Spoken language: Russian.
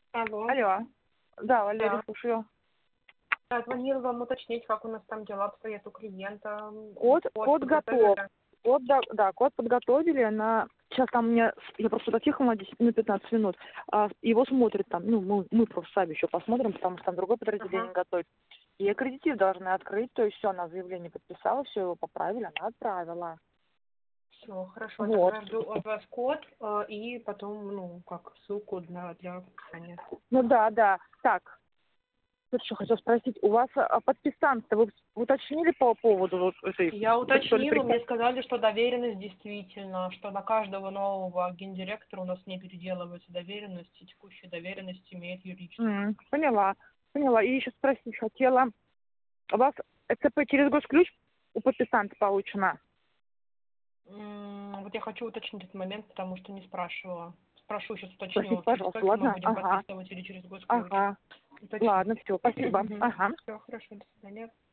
Алло. Алло. Да, Валерия, Да. слушаю. Я звонила вам уточнить, как у нас там дела обстоят у клиента. Код готов. Подготовили? Код, да, код подготовили на... Сейчас там у меня... Я просто затихла на 10, на 15 минут. Его смотрят там, мы просто сами еще посмотрим, потому что там другое подразделение Ага. готовит. И аккредитив должны открыть, то есть все, она заявление подписала, все его поправили, она отправила. Все, хорошо. Вот. Тогда жду от вас код и потом, ссылку для подписания. Ну да. Так, тут что хотел спросить. У вас подписанты вы уточнили по поводу вот этой... Я что ли, уточнила, мне сказали, что доверенность действительно, что на каждого нового гендиректора у нас не переделывается доверенность, и текущая доверенность имеет юридическую. Поняла. И еще спросить хотела. У вас ЭЦП через госключ у подписанта получено? Вот я хочу уточнить этот момент, потому что не спрашивала. Спрошу сейчас, Спросите, уточню, через пожалуйста. сколько мы Ладно? будем подписывать или через госключ. Ага. Уточню. Ладно, все, спасибо. Ага. Все, хорошо, до свидания.